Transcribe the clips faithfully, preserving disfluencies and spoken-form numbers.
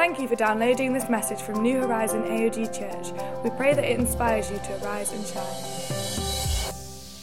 Thank you for downloading this message from New Horizon A O G Church. We pray that it inspires you to arise and shine.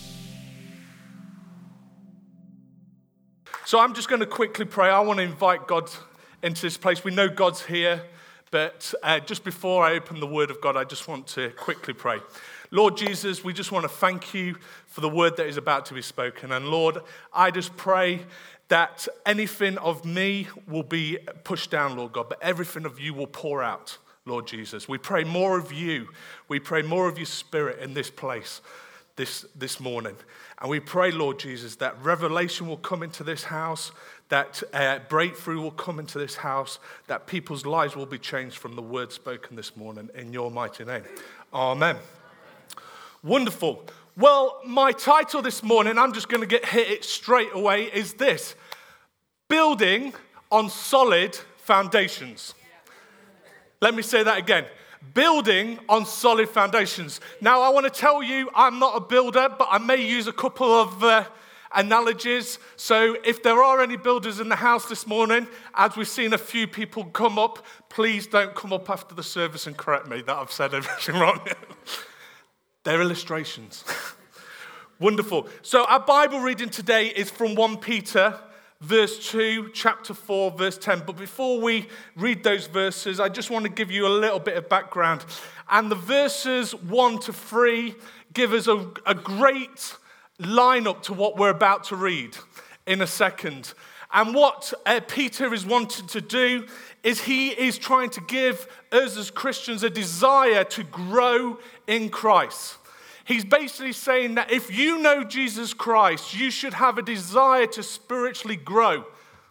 So I'm just going to quickly pray. I want to invite God into this place. We know God's here, but uh, just before I open the Word of God, I just want to quickly pray. Lord Jesus, we just want to thank you for the word that is about to be spoken. And Lord, I just pray that anything of me will be pushed down, Lord God, but everything of you will pour out, Lord Jesus. We pray more of you. We pray more of your Spirit in this place this, this morning. And we pray, Lord Jesus, that revelation will come into this house, that uh, breakthrough will come into this house, that people's lives will be changed from the word spoken this morning. In your mighty name. Amen. Wonderful. Well, my title this morning, I'm just going to get hit it straight away, is this: Building on Solid Foundations. Let me say that again. Building on solid foundations. Now, I want to tell you, I'm not a builder, but I may use a couple of uh, analogies. So if there are any builders in the house this morning, as we've seen a few people come up, please don't come up after the service and correct me that I've said everything wrong. They're illustrations. Wonderful. So our Bible reading today is from First Peter, verse two, chapter four, verse ten. But before we read those verses, I just want to give you a little bit of background. And the verses one to three give us a, a great lineup to what we're about to read in a second. And what uh, Peter is wanting to do is he is trying to give us as Christians a desire to grow in Christ. He's basically saying that if you know Jesus Christ, you should have a desire to spiritually grow.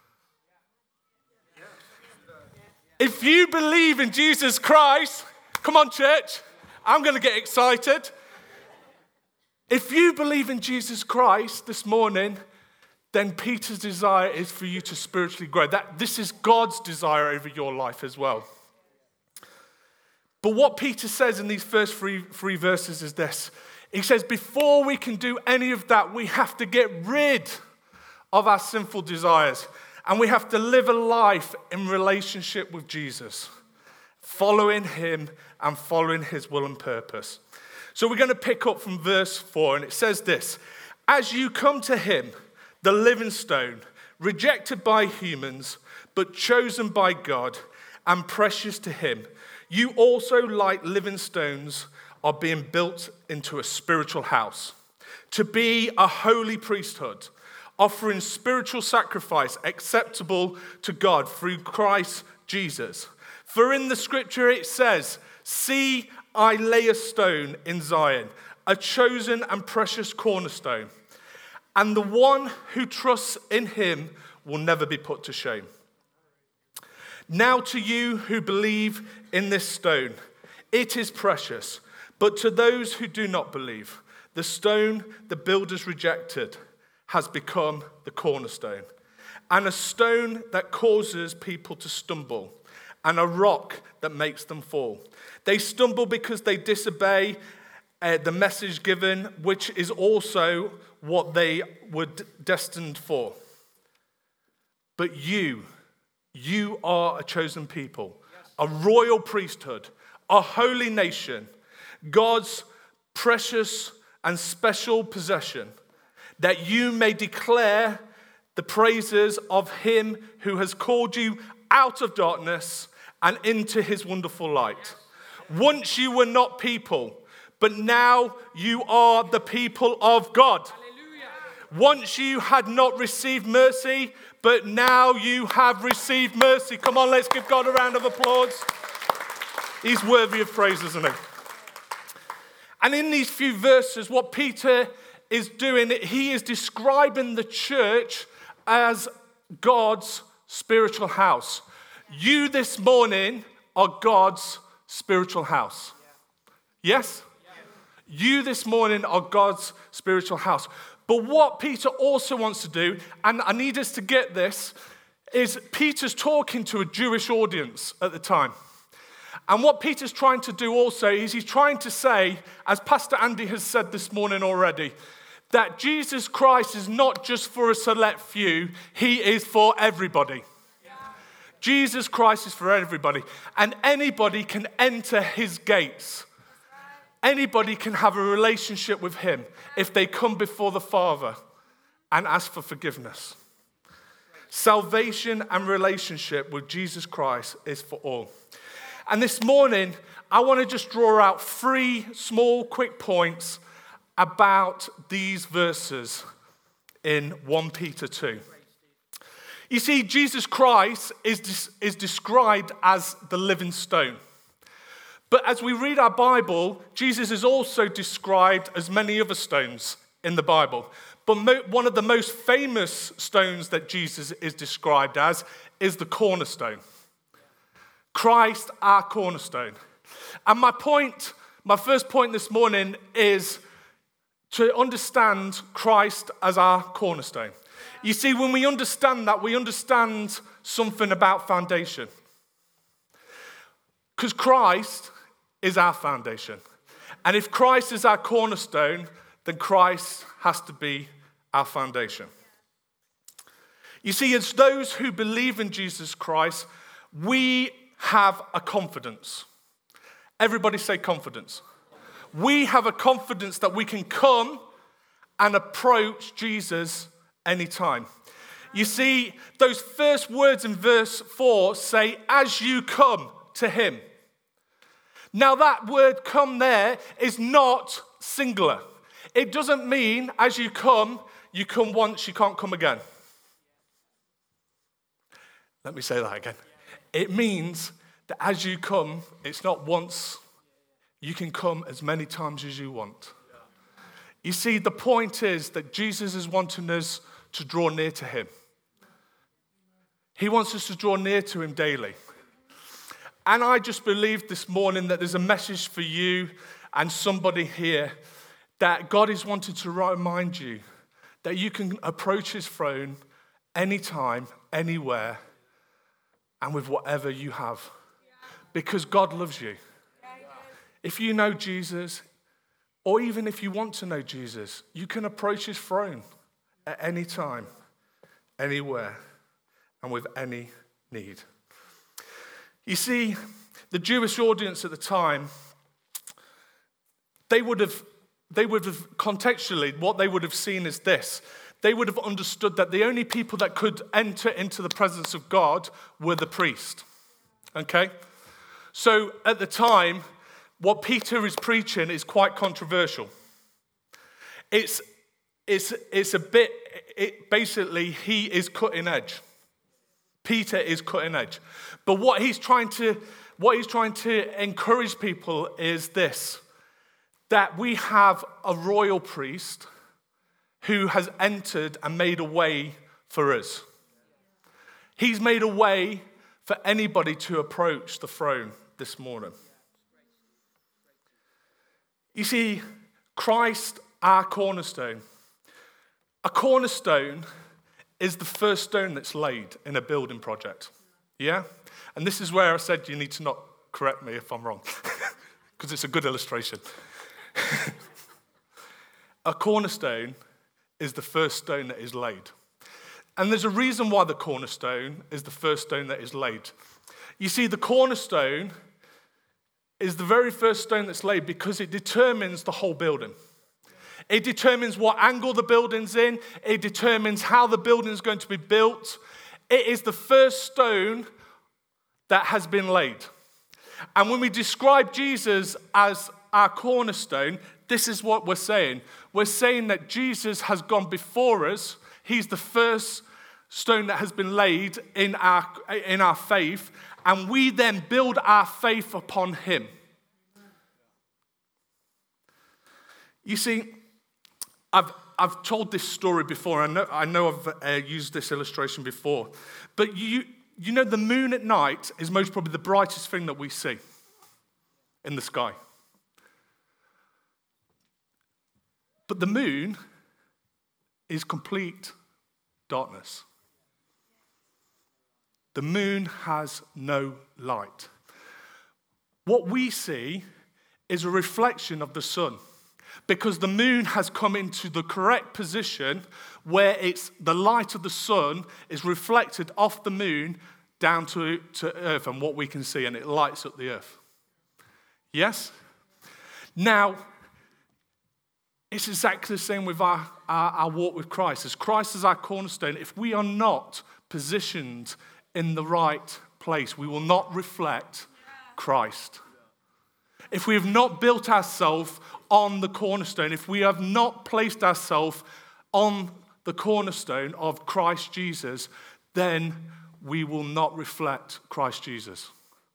If you believe in Jesus Christ, come on, church, I'm going to get excited. If you believe in Jesus Christ this morning, then Peter's desire is for you to spiritually grow. That this is God's desire over your life as well. But what Peter says in these first three, three verses is this. He says, before we can do any of that, we have to get rid of our sinful desires. And we have to live a life in relationship with Jesus, following him and following his will and purpose. So we're going to pick up from verse four, and it says this: as you come to him, the living stone, rejected by humans, but chosen by God and precious to him, you also, like living stones, are being built into a spiritual house, to be a holy priesthood, offering spiritual sacrifice acceptable to God through Christ Jesus. For in the scripture it says, see, I lay a stone in Zion, a chosen and precious cornerstone, and the one who trusts in him will never be put to shame. Now to you who believe in this stone, it is precious, but to those who do not believe, the stone the builders rejected has become the cornerstone, and a stone that causes people to stumble, and a rock that makes them fall. They stumble because they disobey uh, the message given, which is also what they were d- destined for. But you, you are a chosen people, a royal priesthood, a holy nation, God's precious and special possession, that you may declare the praises of him who has called you out of darkness and into his wonderful light. Once you were not people, but now you are the people of God. Once you had not received mercy, but now you have received mercy. Come on, let's give God a round of applause. He's worthy of praise, isn't he? And in these few verses, what Peter is doing, he is describing the church as God's spiritual house. You this morning are God's spiritual house. Yes? You this morning are God's spiritual house. But what Peter also wants to do, and I need us to get this, is Peter's talking to a Jewish audience at the time. And what Peter's trying to do also is he's trying to say, as Pastor Andy has said this morning already, that Jesus Christ is not just for a select few, he is for everybody. Jesus Christ is for everybody, and anybody can enter his gates. Anybody can have a relationship with him if they come before the Father and ask for forgiveness. Salvation and relationship with Jesus Christ is for all. And this morning, I want to just draw out three small, quick points about these verses in First Peter two. You see, Jesus Christ is, is described as the living stone. But as we read our Bible, Jesus is also described as many other stones in the Bible. But mo- one of the most famous stones that Jesus is described as is the cornerstone. Christ, our cornerstone. And my point, my first point this morning is to understand Christ as our cornerstone. You see, when we understand that, we understand something about foundation. Because Christ is our foundation. And if Christ is our cornerstone, then Christ has to be our foundation. You see, as those who believe in Jesus Christ, we have a confidence. Everybody say confidence. We have a confidence that we can come and approach Jesus anytime. You see, those first words in verse four say, as you come to him. Now that word come there is not singular. It doesn't mean as you come, you come once, you can't come again. Let me say that again. It means that as you come, it's not once, you can come as many times as you want. You see, the point is that Jesus is wanting us to draw near to him. He wants us to draw near to him daily. And I just believe this morning that there's a message for you and somebody here that God is wanting to remind you that you can approach his throne anytime, anywhere, and with whatever you have. Because God loves you. If you know Jesus, or even if you want to know Jesus, you can approach his throne at any time, anywhere, and with any need. You see, the Jewish audience at the time, they would have, they would have contextually, what they would have seen is this. They would have understood that the only people that could enter into the presence of God were the priest. Okay? So at the time, what Peter is preaching is quite controversial. It's, it's, it's a bit, it, basically, he is cutting edge. Peter is cutting edge. But what he's trying to, what he's trying to encourage people is this, that we have a royal priest who has entered and made a way for us. He's made a way for anybody to approach the throne this morning. You see, Christ, our cornerstone. A cornerstone is the first stone that's laid in a building project. Yeah? And this is where I said you need to not correct me if I'm wrong, because it's a good illustration. A cornerstone is the first stone that is laid. And there's a reason why the cornerstone is the first stone that is laid. You see, the cornerstone is the very first stone that's laid because it determines the whole building. It determines what angle the building's in. It determines how the building's going to be built. It is the first stone that has been laid. And when we describe Jesus as our cornerstone, this is what we're saying. We're saying that Jesus has gone before us. He's the first stone that has been laid in our, in our faith, and we then build our faith upon him. You see, I've I've told this story before. I know I know I've uh, used this illustration before, but you you know the moon at night is most probably the brightest thing that we see in the sky. But the moon is complete darkness. The moon has no light. What we see is a reflection of the sun, because the moon has come into the correct position where it's the light of the sun is reflected off the moon down to, to earth and what we can see, and it lights up the earth. Yes? Now, it's exactly the same with our, our, our walk with Christ. As Christ is our cornerstone, if we are not positioned in the right place, we will not reflect Christ. If we have not built ourselves on the cornerstone, if we have not placed ourselves on the cornerstone of Christ Jesus, then we will not reflect Christ Jesus.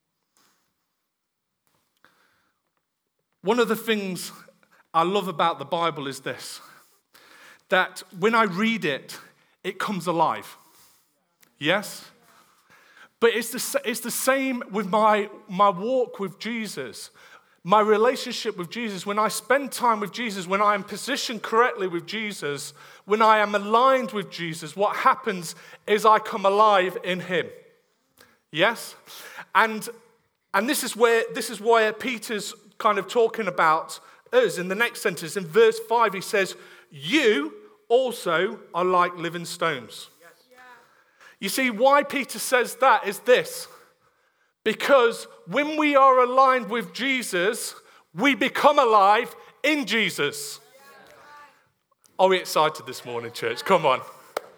One of the things I love about the Bible is this, that when I read it, it comes alive. Yes? But it's the, it's the same with my, my walk with Jesus. My relationship with Jesus, when I spend time with Jesus, when I am positioned correctly with Jesus, when I am aligned with Jesus, what happens is I come alive in him. Yes? And and this is where this is why Peter's kind of talking about us in the next sentence. In verse five, he says, "You also are like living stones." Yes. Yeah. You see, why Peter says that is this. Because when we are aligned with Jesus, we become alive in Jesus. Are we excited this morning, church? Come on.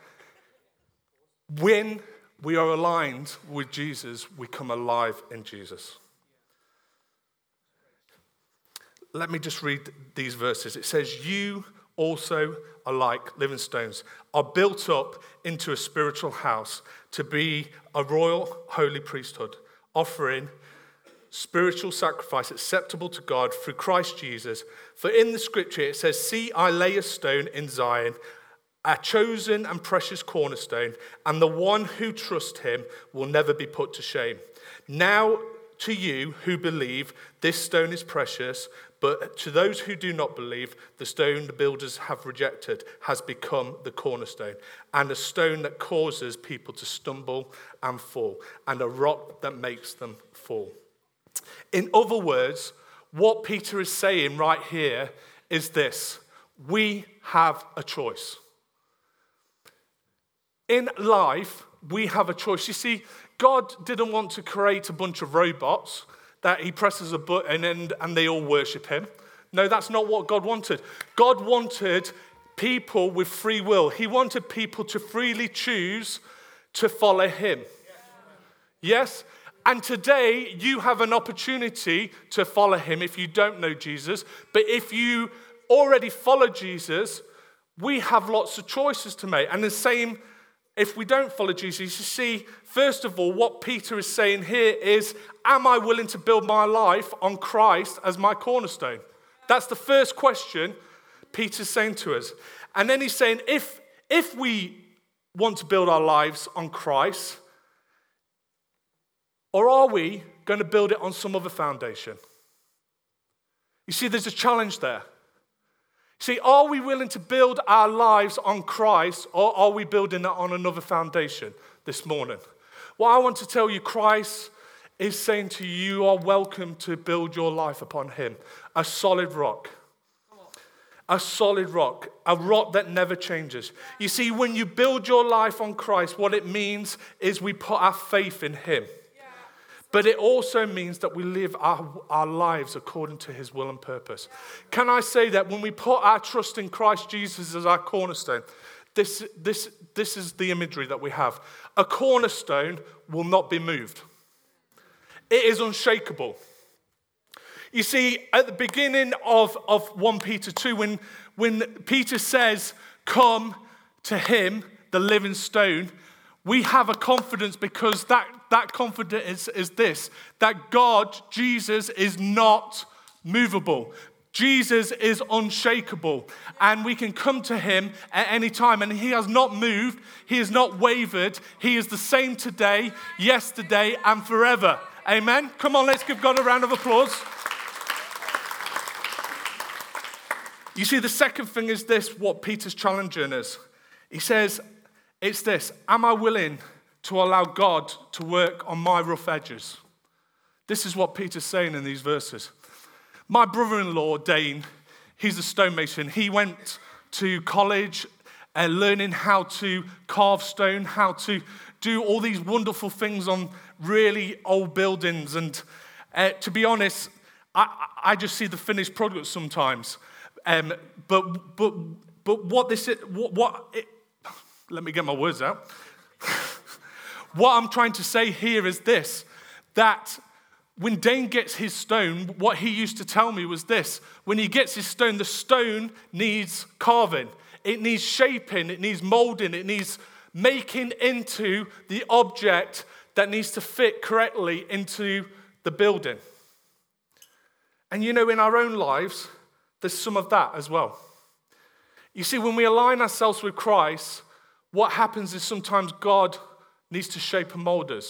When we are aligned with Jesus, we come alive in Jesus. Let me just read these verses. It says, "You also are like living stones, are built up into a spiritual house to be a royal holy priesthood, offering spiritual sacrifice acceptable to God through Christ Jesus. For in the scripture it says, 'See, I lay a stone in Zion, a chosen and precious cornerstone, and the one who trusts him will never be put to shame.' Now to you who believe, this stone is precious, but to those who do not believe, the stone the builders have rejected has become the cornerstone, and a stone that causes people to stumble and fall, and a rock that makes them fall." In other words, what Peter is saying right here is this: we have a choice. In life, we have a choice. You see, God didn't want to create a bunch of robots that he presses a button and, and they all worship him. No, that's not what God wanted. God wanted people with free will. He wanted people to freely choose to follow him. Yes? And today, you have an opportunity to follow him if you don't know Jesus. But if you already follow Jesus, we have lots of choices to make. And the same if we don't follow Jesus. You see, first of all, what Peter is saying here is, am I willing to build my life on Christ as my cornerstone? That's the first question Peter's saying to us. And then he's saying, if, if we want to build our lives on Christ, or are we going to build it on some other foundation? You see, there's a challenge there. See, are we willing to build our lives on Christ, or are we building it on another foundation this morning? Well, I want to tell you, Christ is saying to you, you are welcome to build your life upon him. A solid rock. A solid rock. A rock that never changes. You see, when you build your life on Christ, what it means is we put our faith in him. But it also means that we live our, our lives according to his will and purpose. Can I say that when we put our trust in Christ Jesus as our cornerstone, this, this, this is the imagery that we have. A cornerstone will not be moved. It is unshakable. You see, at the beginning of, of First Peter two, when, when Peter says, "Come to him, the living stone," we have a confidence because that, that confidence is, is this, that God, Jesus, is not movable. Jesus is unshakable. And we can come to him at any time. And he has not moved. He has not wavered. He is the same today, yesterday, and forever. Amen? Come on, let's give God a round of applause. You see, the second thing is this, what Peter's challenging us. He says, it's this: am I willing to allow God to work on my rough edges? This is what Peter's saying in these verses. My brother-in-law, Dane, he's a stonemason. He went to college uh, learning how to carve stone, how to do all these wonderful things on really old buildings. And uh, to be honest, I, I just see the finished product sometimes. Um, but but but what this is, what, what it, let me get my words out. What I'm trying to say here is this, that when Dane gets his stone, what he used to tell me was this: when he gets his stone, the stone needs carving. It needs shaping, it needs molding, it needs making into the object that needs to fit correctly into the building. And you know, in our own lives, there's some of that as well. You see, when we align ourselves with Christ, what happens is sometimes God needs to shape and mold us.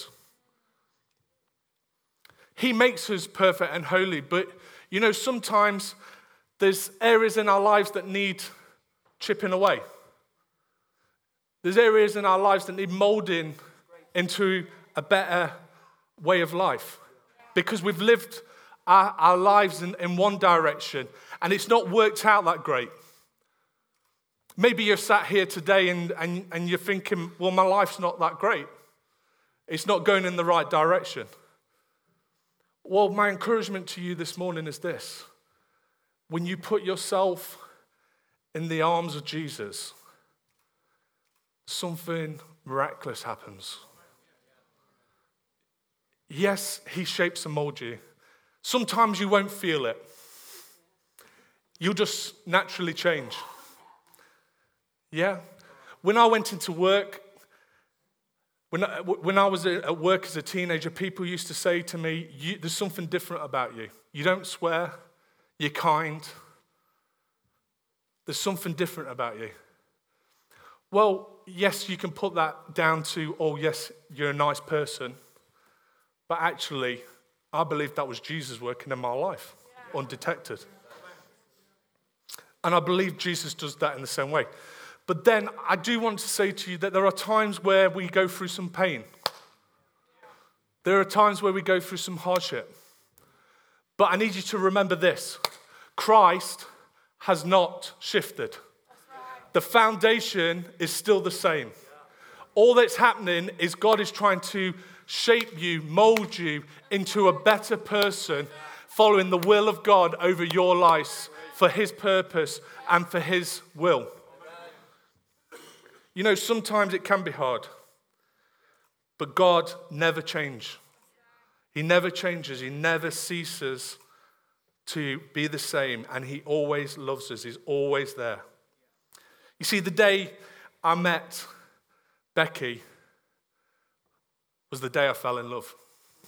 He makes us perfect and holy, but you know, sometimes there's areas in our lives that need chipping away. There's areas in our lives that need molding into a better way of life, because we've lived our, our lives in, in one direction and it's not worked out that great. Maybe you're sat here today and, and, and you're thinking, well, my life's not that great. It's not going in the right direction. Well, my encouragement to you this morning is this: when you put yourself in the arms of Jesus, something miraculous happens. Yes, he shapes and molds you. Sometimes you won't feel it. You'll just naturally change. Yeah? When I went into work, when I, when I was at work as a teenager, people used to say to me, you, there's something different about you. You don't swear, you're kind. There's something different about you. Well, yes, you can put that down to, oh, yes, you're a nice person. But actually, I believe that was Jesus working in my life, undetected. And I believe Jesus does that in the same way. But then I do want to say to you that there are times where we go through some pain. There are times where we go through some hardship. But I need you to remember this: Christ has not shifted. The foundation is still the same. All that's happening is God is trying to shape you, mold you into a better person, following the will of God over your life for his purpose and for his will. You know, sometimes it can be hard, but God never changes. He never changes. He never ceases to be the same, and he always loves us. He's always there. You see, the day I met Becky was the day I fell in love.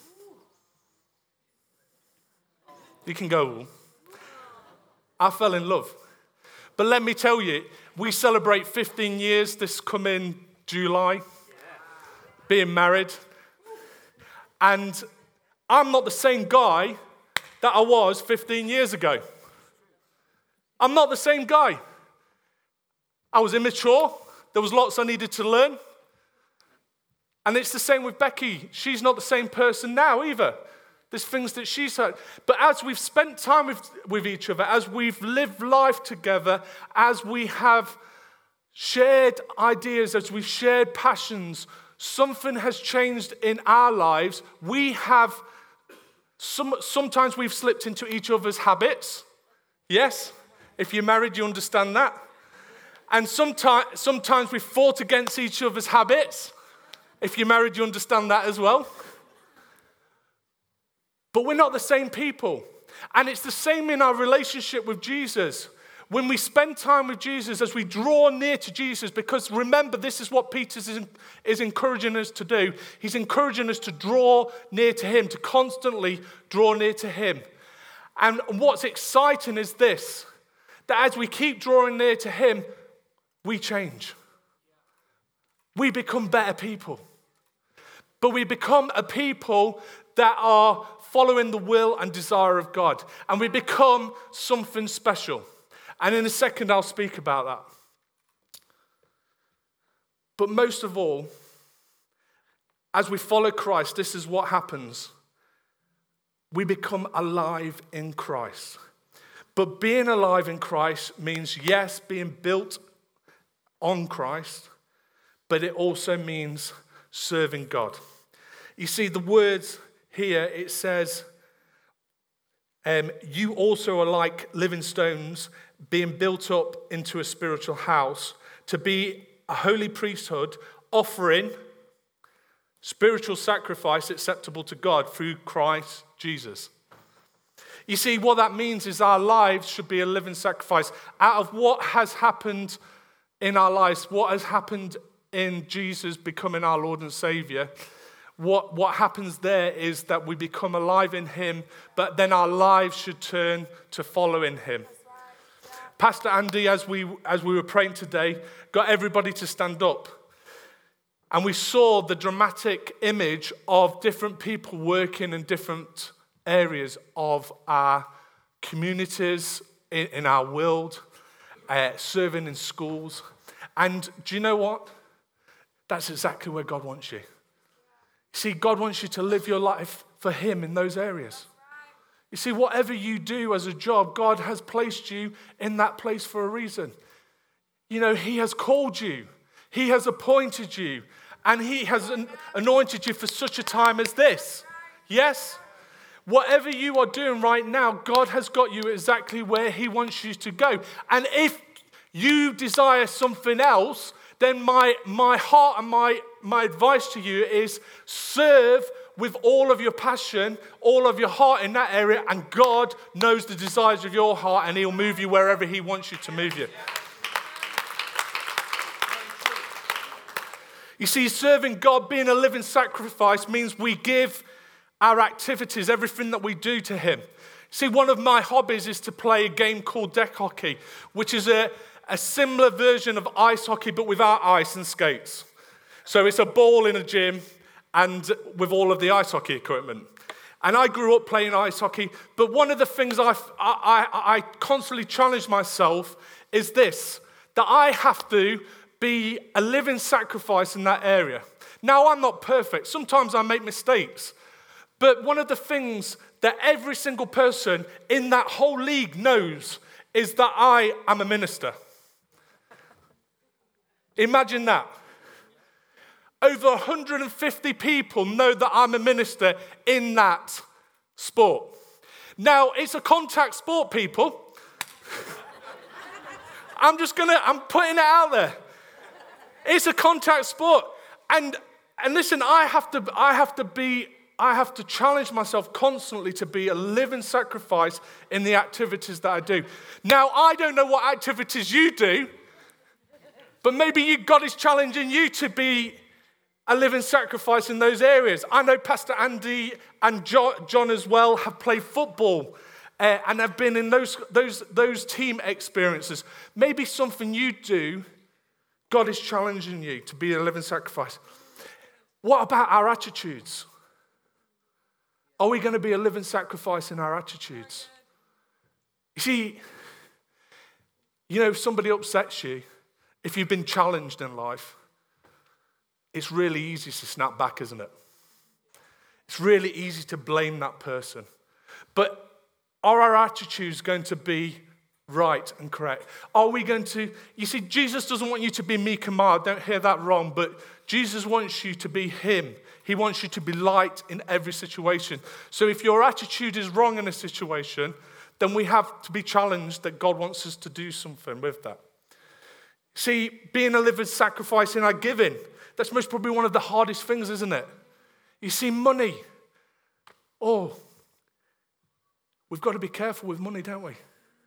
You can go. I fell in love. But let me tell you, we celebrate fifteen years this coming July, being married. And I'm not the same guy that I was fifteen years ago. I'm not the same guy. I was immature. There was lots I needed to learn. And it's the same with Becky. She's not the same person now either. There's things that she's heard. But as we've spent time with, with each other, as we've lived life together, as we have shared ideas, as we've shared passions, something has changed in our lives. We have, some, sometimes we've slipped into each other's habits. Yes? If you're married, you understand that. And sometimes, sometimes we've fought against each other's habits. If you're married, you understand that as well. But we're not the same people. And it's the same in our relationship with Jesus. When we spend time with Jesus, as we draw near to Jesus, because remember, this is what Peter is, is encouraging us to do. He's encouraging us to draw near to him, to constantly draw near to him. And what's exciting is this, that as we keep drawing near to him, we change. We become better people. But we become a people that are following the will and desire of God. And we become something special. And in a second, I'll speak about that. But most of all, as we follow Christ, this is what happens. We become alive in Christ. But being alive in Christ means, yes, being built on Christ, but it also means serving God. You see, the words here, it says, um, you also are like living stones being built up into a spiritual house to be a holy priesthood, offering spiritual sacrifice acceptable to God through Christ Jesus. You see, what that means is our lives should be a living sacrifice. Out of what has happened in our lives, what has happened in Jesus becoming our Lord and Savior, what, what happens there is that we become alive in him, but then our lives should turn to following him. Pastor Andy, as we, as we were praying today, got everybody to stand up. And we saw the dramatic image of different people working in different areas of our communities, in, in our world, uh, serving in schools. And do you know what? That's exactly where God wants you. See, God wants you to live your life for him in those areas. You see, whatever you do as a job, God has placed you in that place for a reason. You know, he has called you. He has appointed you. And he has anointed you for such a time as this. Yes? Whatever you are doing right now, God has got you exactly where he wants you to go. And if you desire something else, then my, my heart and my, my advice to you is serve with all of your passion, all of your heart in that area, and God knows the desires of your heart, and he'll move you wherever he wants you to move you. You see, serving God, being a living sacrifice, means we give our activities, everything that we do to him. See, one of my hobbies is to play a game called deck hockey, which is a, a similar version of ice hockey, but without ice and skates. So it's a ball in a gym and with all of the ice hockey equipment. And I grew up playing ice hockey, but one of the things I, I, I constantly challenge myself is this, that I have to be a living sacrifice in that area. Now, I'm not perfect. Sometimes I make mistakes. But one of the things that every single person in that whole league knows is that I am a minister. Imagine that. Over one hundred fifty people know that I'm a minister in that sport. Now, it's a contact sport, people. I'm just gonna, I'm putting it out there. It's a contact sport. And and listen, I have to I have to be I have to challenge myself constantly to be a living sacrifice in the activities that I do. Now, I don't know what activities you do, but maybe you, God is challenging you to be a living sacrifice in those areas. I know Pastor Andy and John as well have played football uh, and have been in those, those, those team experiences. Maybe something you do, God is challenging you to be a living sacrifice. What about our attitudes? Are we going to be a living sacrifice in our attitudes? You see, you know, if somebody upsets you, if you've been challenged in life, it's really easy to snap back, isn't it? It's really easy to blame that person. But are our attitudes going to be right and correct? Are we going to, you see, Jesus doesn't want you to be meek and mild, don't hear that wrong, but Jesus wants you to be him. He wants you to be light in every situation. So if your attitude is wrong in a situation, then we have to be challenged that God wants us to do something with that. See, being a living sacrifice in our giving, that's most probably one of the hardest things, isn't it? You see, money. Oh, we've got to be careful with money, don't we?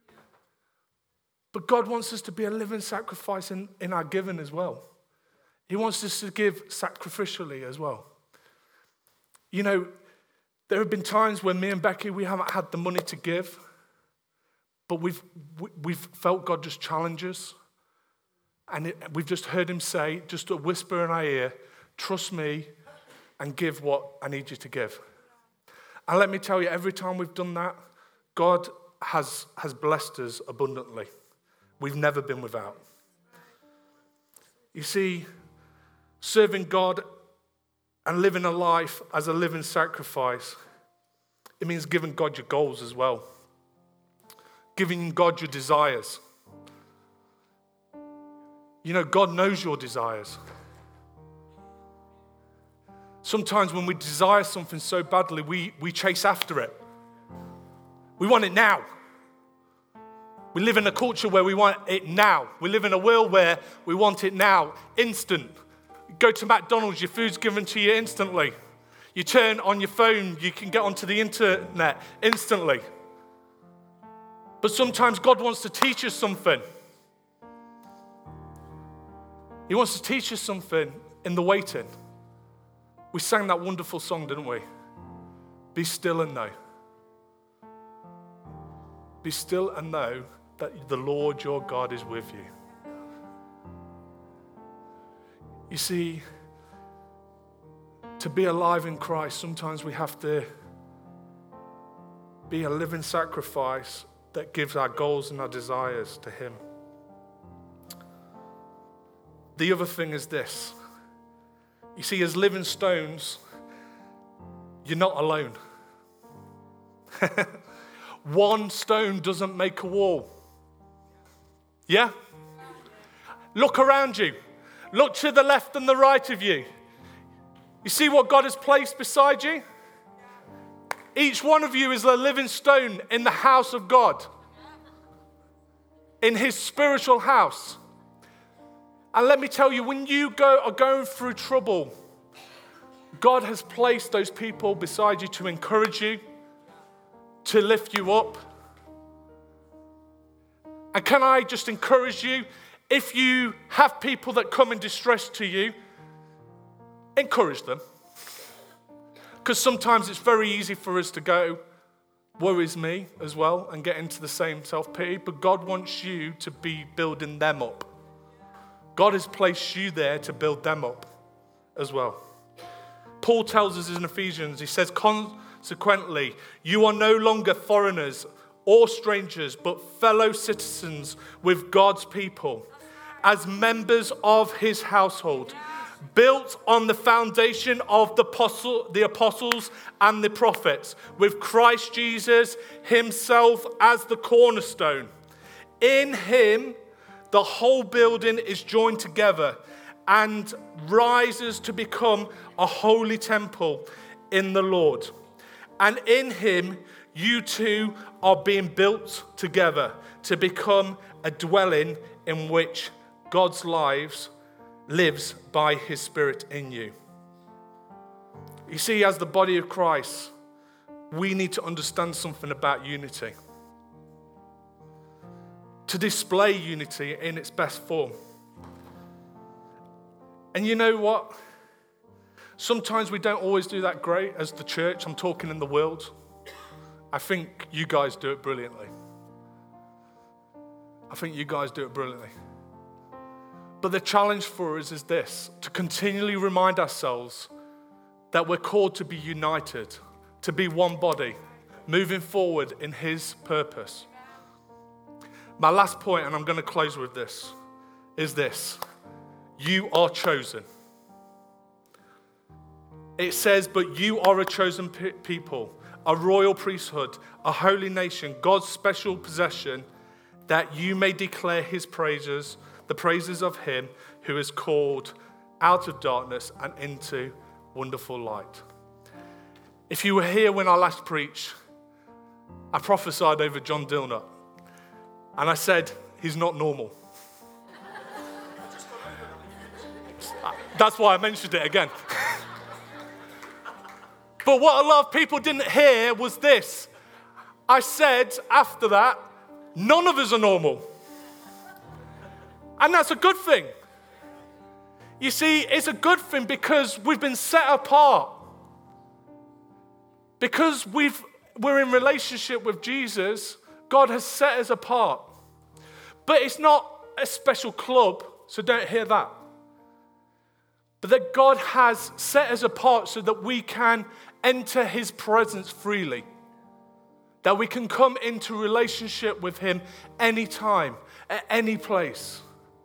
But God wants us to be a living sacrifice in, in our giving as well. He wants us to give sacrificially as well. You know, there have been times when me and Becky, we haven't had the money to give, but we've we've felt God just challenge us. And it, we've just heard him say, just a whisper in our ear, trust me and give what I need you to give. And let me tell you, every time we've done that, God has, has blessed us abundantly. We've never been without. You see, serving God and living a life as a living sacrifice, it means giving God your goals as well. Giving God your desires. You know, God knows your desires. Sometimes when we desire something so badly, we, we chase after it. We want it now. We live in a culture where we want it now. We live in a world where we want it now, instant. You go to McDonald's, your food's given to you instantly. You turn on your phone, you can get onto the internet instantly. But sometimes God wants to teach us something. He wants to teach us something in the waiting. We sang that wonderful song, didn't we? Be still and know. Be still and know that the Lord your God is with you. You see, to be alive in Christ, sometimes we have to be a living sacrifice that gives our goals and our desires to Him. The other thing is this. You see, as living stones, you're not alone. One stone doesn't make a wall. Yeah? Look around you. Look to the left and the right of you. You see what God has placed beside you? Each one of you is a living stone in the house of God. In His spiritual house. And let me tell you, when you go are going through trouble, God has placed those people beside you to encourage you, to lift you up. And can I just encourage you, if you have people that come in distress to you, encourage them. Because sometimes it's very easy for us to go, woe is me as well, and get into the same self-pity. But God wants you to be building them up. God has placed you there to build them up as well. Paul tells us in Ephesians, he says, consequently, you are no longer foreigners or strangers, but fellow citizens with God's people, as members of His household, built on the foundation of the, apostle, the apostles and the prophets, with Christ Jesus Himself as the cornerstone. In Him, the whole building is joined together and rises to become a holy temple in the Lord. And in Him, you two are being built together to become a dwelling in which God's lives lives by His Spirit in you. You see, as the body of Christ, we need to understand something about unity. To display unity in its best form. And you know what? Sometimes we don't always do that great as the church. I'm talking in the world. I think you guys do it brilliantly. I think you guys do it brilliantly. But the challenge for us is this, to continually remind ourselves that we're called to be united, to be one body, moving forward in His purpose. My last point, and I'm going to close with this, is this. You are chosen. It says, but you are a chosen pe- people, a royal priesthood, a holy nation, God's special possession, that you may declare His praises, the praises of Him who is called out of darkness and into wonderful light. If you were here when I last preached, I prophesied over John Dilnut. And I said, he's not normal. That's why I mentioned it again. But what a lot of people didn't hear was this. I said after that, none of us are normal. And that's a good thing. You see, it's a good thing because we've been set apart. Because we've, we're in relationship with Jesus, God has set us apart. But it's not a special club, so don't hear that. But that God has set us apart so that we can enter His presence freely. That we can come into relationship with Him anytime, at any place.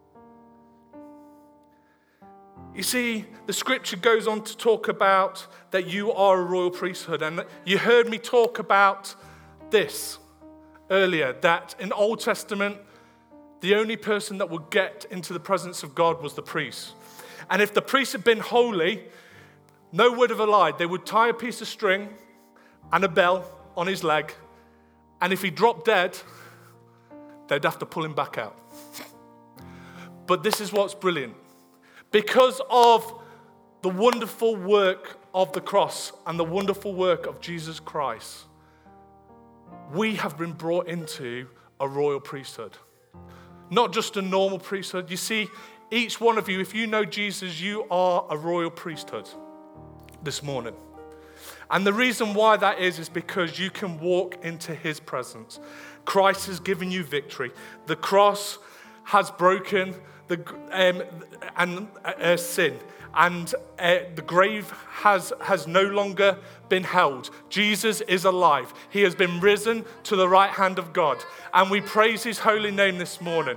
You see, the scripture goes on to talk about that you are a royal priesthood. And you heard me talk about this earlier, that in Old Testament, the only person that would get into the presence of God was the priest. And if the priest had been holy, No word of a lie. They would tie a piece of string and a bell on his leg, and if he dropped dead, they'd have to pull him back out. But this is what's brilliant. Because of the wonderful work of the cross and the wonderful work of Jesus Christ, we have been brought into a royal priesthood. Not just a normal priesthood. You see, each one of you, if you know Jesus, you are a royal priesthood this morning. And the reason why that is, is because you can walk into his presence. Christ has given you victory. The cross has broken the um, and uh, sin, and uh, the grave has, has no longer been held. Jesus is alive. He has been risen to the right hand of God, and we praise his holy name this morning.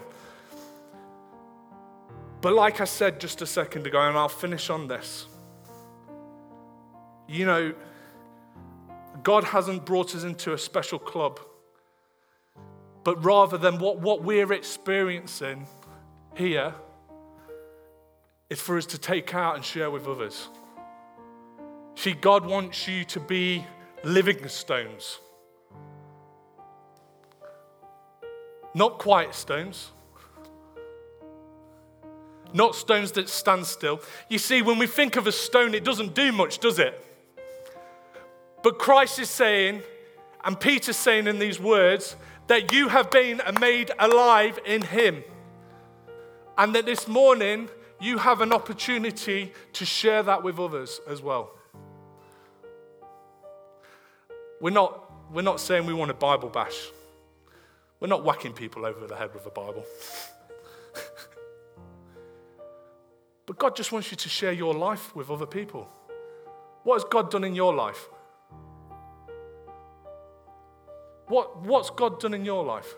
But like I said just a second ago, and I'll finish on this, you know, God hasn't brought us into a special club, but rather than what, what we're experiencing here is for us to take out and share with others. See, God wants you to be living stones. Not quiet stones. Not stones that stand still. You see, when we think of a stone, it doesn't do much, does it? But Christ is saying, and Peter's saying in these words, that you have been made alive in him. And that this morning, you have an opportunity to share that with others as well. We're not, we're not saying we want a Bible bash. We're not whacking people over the head with a Bible. But God just wants you to share your life with other people. What has God done in your life? What, what's God done in your life?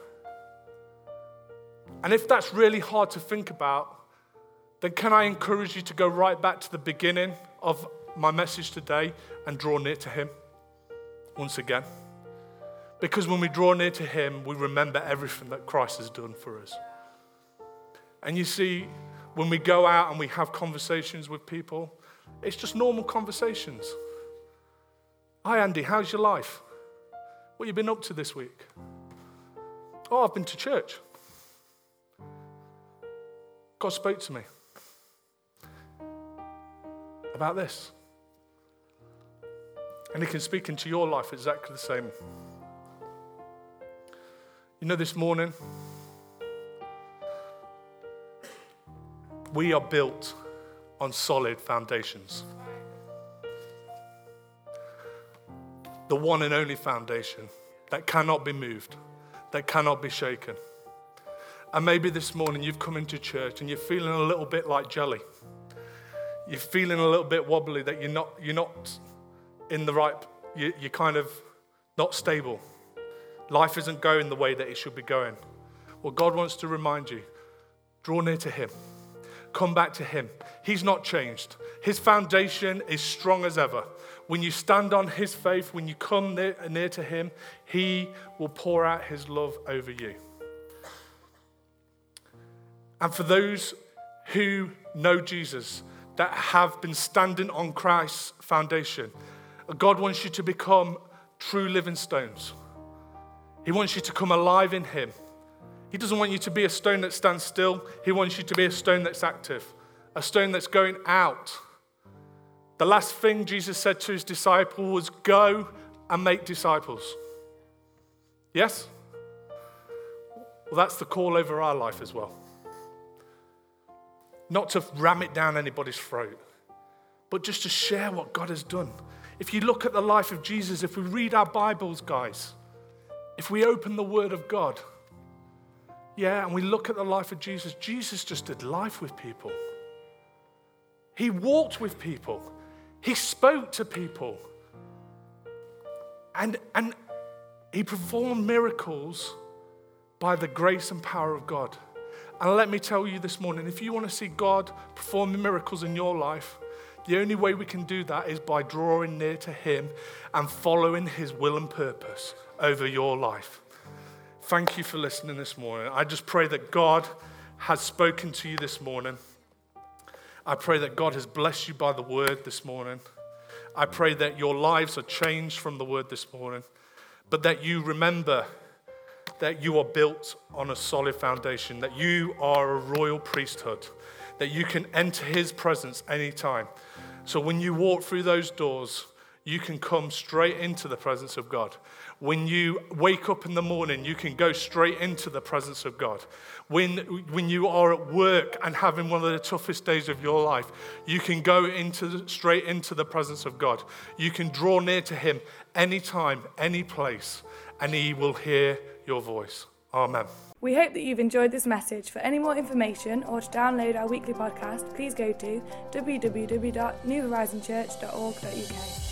And if that's really hard to think about, then can I encourage you to go right back to the beginning of my message today and draw near to him once again? Because when we draw near to him, we remember everything that Christ has done for us. And you see, when we go out and we have conversations with people, it's just normal conversations. Hi, Andy, how's your life? What have you been up to this week? Oh, I've been to church. God spoke to me about this. And he can speak into your life exactly the same. You know, this morning, we are built on solid foundations. The one and only foundation that cannot be moved, that cannot be shaken. And maybe this morning you've come into church and you're feeling a little bit like jelly. You're feeling a little bit wobbly, that you're not you're not in the right, you, you're kind of not stable. Life isn't going the way that it should be going. Well, God wants to remind you, draw near to him. Come back to him. He's not changed. His foundation is strong as ever. When you stand on his faith, when you come near, near to him, he will pour out his love over you. And for those who know Jesus, that have been standing on Christ's foundation, God wants you to become true living stones. He wants you to come alive in him. He doesn't want you to be a stone that stands still. He wants you to be a stone that's active, a stone that's going out. The last thing Jesus said to his disciples was, go and make disciples. Yes? Well, that's the call over our life as well. Not to ram it down anybody's throat, but just to share what God has done. If you look at the life of Jesus, if we read our Bibles, guys, if we open the Word of God, yeah, and we look at the life of Jesus, Jesus just did life with people. He walked with people. He spoke to people. And, and he performed miracles by the grace and power of God. And let me tell you this morning, if you want to see God perform miracles in your life, the only way we can do that is by drawing near to him and following his will and purpose over your life. Thank you for listening this morning. I just pray that God has spoken to you this morning. I pray that God has blessed you by the word this morning. I pray that your lives are changed from the word this morning, but that you remember that you are built on a solid foundation, that you are a royal priesthood, that you can enter his presence anytime. So when you walk through those doors, you can come straight into the presence of God. When you wake up in the morning, you can go straight into the presence of God. When, when you are at work and having one of the toughest days of your life, you can go into straight into the presence of God. You can draw near to him anytime, any place, and he will hear your voice. Amen. We hope that you've enjoyed this message. For any more information or to download our weekly podcast, please go to w w w dot new horizon church dot org dot u k.